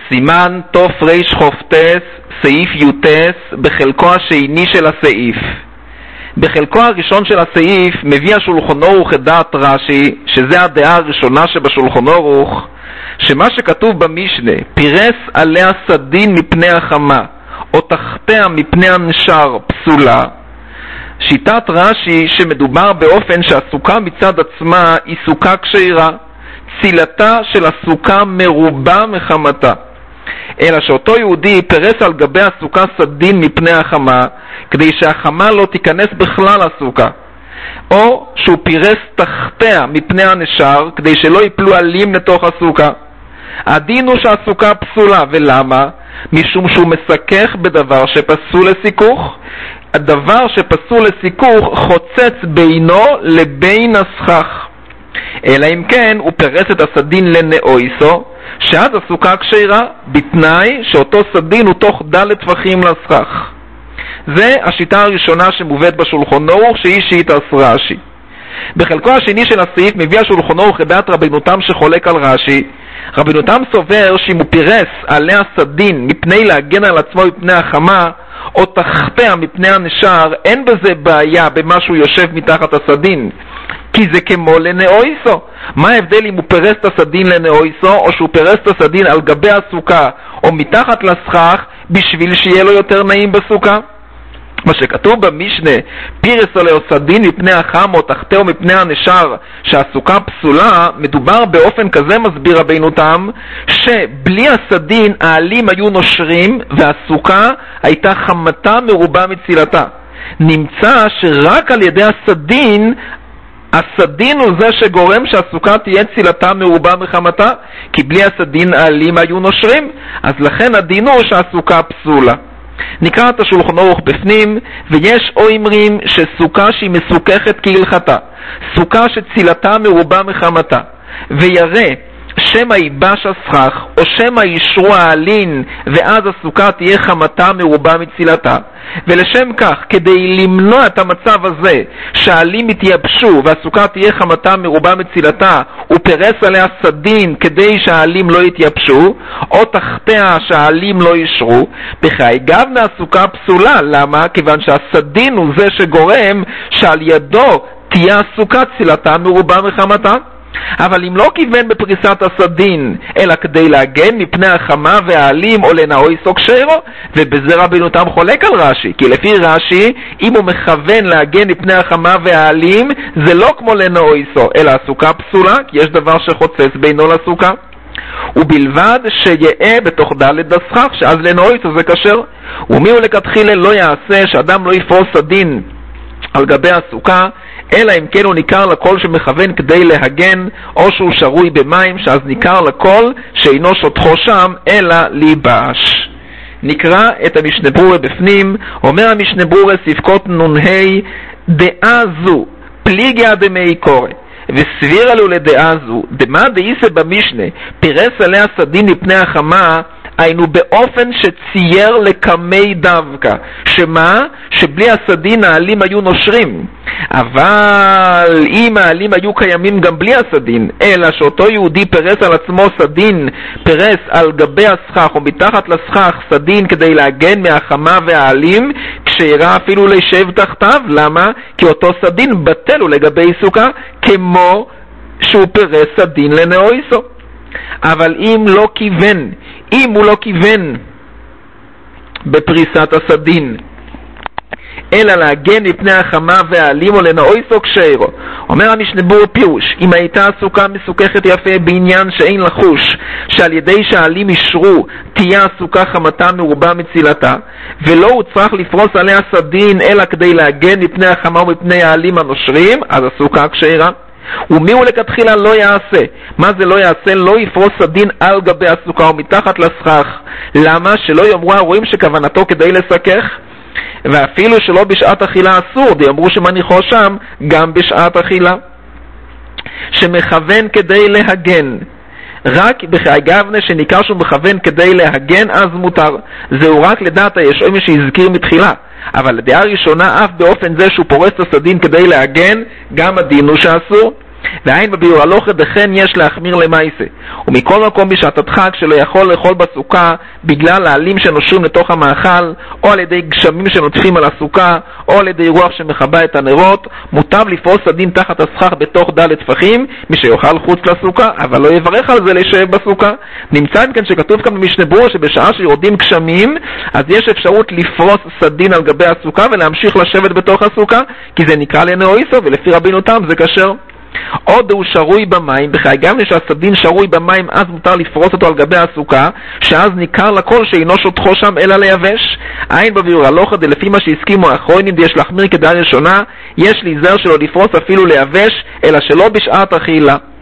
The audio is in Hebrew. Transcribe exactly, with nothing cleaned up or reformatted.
סימן תוף ריש חופטס, סעיף יוטס, בחלקו השני של הסעיף. בחלקו הראשון של הסעיף מביא השולחן ערוך את דעת רש"י, שזה הדעה הראשונה שבשולחן ערוך, שמה שכתוב במשנה, פירס עליה סדין מפני החמה, או תחתיה מפני הנשר, פסולה. שיטת רש"י שמדובר באופן שהסוכה מצד עצמה היא סוכה כשרה, צילתה של הסוכה מרובה מחמתה. אלא שאותו יהודי פרס על גבי הסוכה סדין מפני החמה, כדי שהחמה לא תיכנס בכלל לסוכה. או שהוא פירס תחתיה מפני הנשר, כדי שלא ייפלו עלים לתוך הסוכה. הדין הוא שהסוכה פסולה, ולמה? משום שהוא מסכך בדבר שפסול לסיכוך. הדבר שפסול לסיכוך חוצץ בינו לבין הסכך. אלא אם כן הוא פרס את הסדין לנאויסו, שאז הסוכה כשרה, בתנאי שאותו סדין הוא תוך ד' טפחים לסכך. זה השיטה הראשונה שמובאת בשולחן ערוך, שהיא שיטת רש"י. בחלקו השני של הסעיף מביא השולחן ערוך את דעת רבנותם שחולק על רש"י. רבנותם סובר שאם הוא פירס עליה סדין מפני להגן על עצמו מפני החמה, או תחתיה מפני הנשר, אין בזה בעיה במה שהוא יושב מתחת הסדין, כי זה כמו לנאויסו. מה ההבדל אם הוא פרס את הסדין לנאויסו, או שהוא פרס את הסדין על גבי הסוכה או מתחת לסכך, בשביל שיהיה לו יותר נעים בסוכה? מה שכתוב במשנה, פירס עליה סדין מפני החם או תחתיה מפני הנשר, שהסוכה פסולה, מדובר באופן כזה, מסביר רבינו תם, שבלי הסדין העלים היו נושרים והסוכה הייתה חמתה מרובה מצילתה. נמצא שרק על ידי הסדין, הסדין הוא זה שגורם שהסוכה תהיה צילתה מרובה מחמתה, כי בלי הסדין העלים היו נושרים, אז לכן הדין הוא שהסוכה פסולה. נקרא את השולחן ערוך בפנים, ויש אומרים שסוכה שהיא מסוככת כהלכתה, סוכה שצילתה מרובה מחמתה, ויראה שמא ייבש הסכך או שמא ישרו העלין, ואז הסוכה תהיה חמתה מרובה מצילתה. ולשם כך, כדי למנוע את המצב הזה שהעלים יתייבשו והסוכה תהיה חמתה מרובה מצילתה, הוא פרס עליה סדין כדי שהעלים לא יתייבשו, או תחתיה שהעלים לא ישרו. בחיי גבנה הסוכה פסולה. למה? כיוון שהסדין הוא זה שגורם שעל ידו תהיה הסוכה צילתה מרובה מחמתה. אבל אם לא כיוון בפריסת הסדין, אלא כדי להגן מפני החמה והעלים או לנאויסו כשרו, ובזה רבינו תם חולק על רש"י, כי לפי רש"י, אם הוא מכוון להגן מפני החמה והעלים, זה לא כמו לנאויסו, אלא הסוכה פסולה, כי יש דבר שחוצץ בינו לסוכה. ובלבד שיהיה בתוך ד' הסכך, שאז לנאויסו זה כשר. ומי הוא לכתחילה לא יעשה שאדם לא יפרוס סדין על גבי הסוכה, אלא אם כן הוא ניכר לכל שמכוון כדי להגן, או שהוא שרוי במים, שאז ניכר לכל שאינו שוטחו שם, אלא ליבש. נקרא את המשנה ברורה בפנים. אומר המשנה ברורה ספקות נ"ה, דעה זו פליגיה דמי קורא, וסביר עלו לדעה זו, דמה דאיסה במשנה, פירס עליה סדין מפני החמה, היינו באופן שצייר לקמי דווקא. שמה? שבלי הסדין העלים היו נושרים. אבל אם העלים היו קיימים גם בלי הסדין, אלא שאותו יהודי פרס על עצמו סדין, פרס על גבי הסכך או מתחת לסכך סדין כדי להגן מהחמה והעלים, כשהראה אפילו לשב תחתיו. למה? כי אותו סדין בטל הוא לגבי סוכה, כמו שהוא פרס סדין לנאויסו. אבל אם לא כיוון, אם הוא לא כיוון בפריסת הסדין, אלא להגן מפני החמה והעלים או לנאויסו כשרו, אומר המשנה ברורה פירוש, אם הייתה הסוכה מסוככת יפה בעניין שאין לחוש שעל ידי שהעלים ישרו תהיה הסוכה חמתה מרובה מצילתה, ולא הוא צריך לפרוס עליה סדין אלא כדי להגן מפני החמה ומפני העלים הנושרים, אז הסוכה כשרה. ומי הוא לכתחילה לא יעשה? מה זה לא יעשה? לא יפרוס סדין על גבי הסוכה או מתחת לסכך. למה? שלא יאמרו הרואים שכוונתו כדי לסכך, ואפילו שלא בשעת אכילה אסור, דיאמרו שמניחו שם גם בשעת אכילה. שמכוון כדי להגן, רק בחיי גבנה שניכר שהוא מכוון כדי להגן, אז מותר. זהו רק לדעת הישועם שהזכיר מתחילה. אבל הדעה הראשונה, אף באופן זה שהוא פורס את הסדין כדי להגן, גם הדין הוא שאסור. והעין בביאור הלוכה דכן יש להחמיר למעשה. ומכל מקום בשעתתך כשלא יכול לאכול בסוכה בגלל העלים שנושרים לתוך המאכל, או על ידי גשמים שנוטפים על הסוכה, או על ידי רוח שמכבה את הנרות, מוטב לפרוס סדין תחת הסכך בתוך ד' טפחים, מי שיאכל חוץ לסוכה, אבל לא יברך על זה להישאב בסוכה. נמצא כאן שכתוב כאן במשנה ברורה שבשעה שיורדים גשמים, אז יש אפשרות לפרוס סדין על גבי הסוכה ולהמשיך לשבת בתוך הסוכה, כי זה נקרא לנאויסו, ולפי רבינו תם זה כשר. עוד הוא שרוי במים, בכי גם שהסדין שרוי במים, אז מותר לפרוס אותו על גבי הסוכה, שאז ניכר לכל שאינו שותחו שם אלא ליבש. עין בביאור הלוכה דלפי מה שהסכימו האחרונים דיש להחמיר כדאי ראשונה, יש להיזהר שלא לפרוס אפילו ליבש, אלא שלא בשעת אכילה.